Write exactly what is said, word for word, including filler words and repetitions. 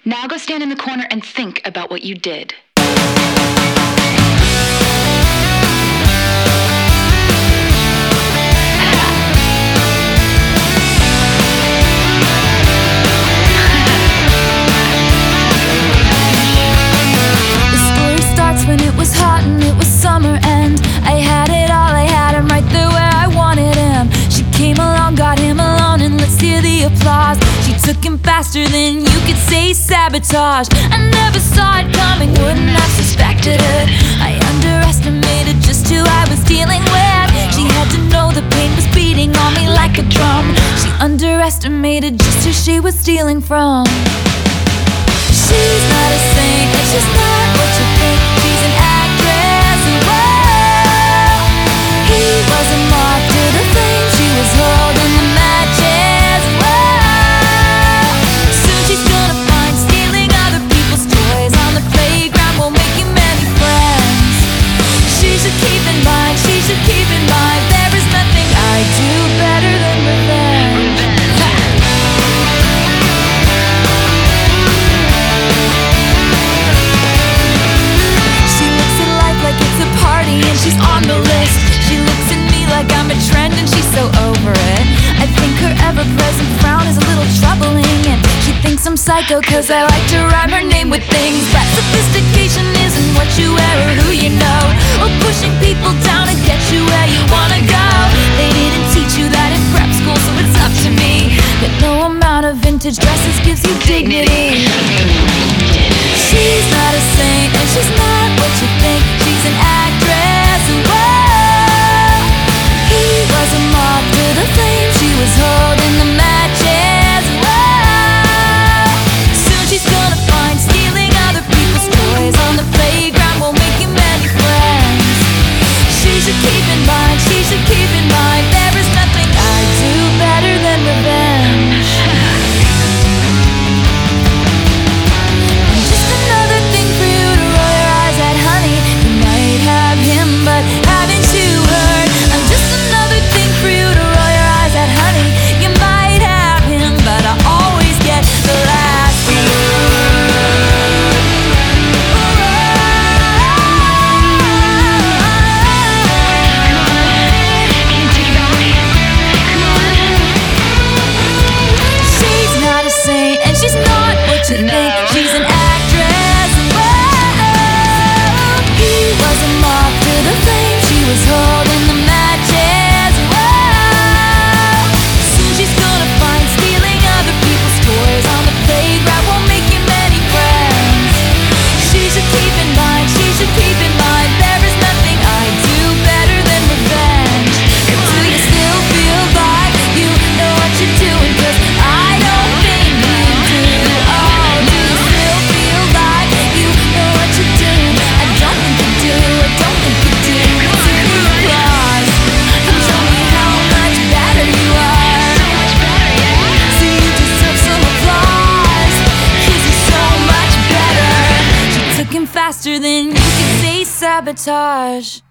Now go stand in the corner and think about what you did. She took him faster than you could say sabotage. I never saw it coming, wouldn't have suspected it. I underestimated just who I was dealing with. She had to know the pain was beating on me like a drum. She underestimated just who she was stealing from. She's not a saint, and she's not what you think. She's an actress, and whoa, he was a moth to the flame she was holding the matches. I'm psycho cause I like to rhyme her name with things. That sophistication isn't what you wear or who you know, or pushing people down to get you where you wanna go. They didn't teach you that in prep school, so it's up to me that no amount of vintage dresses gives you dignity. She's not a saint and she's not what you think. She's an actress, and whoa, he was a moth to the flame she was holding the matches. She's an actress, and whoa, he was a moth to the flame she was holding the matches. Whoa, soon she's gonna find stealing other people's toys on the playground won't make you many friends. She should keep in mind, she should keep in mind, there is nothing I do better than revenge. And do you still feel like you know what you're doing? Cause I don't think you do. Faster than you can say sabotage.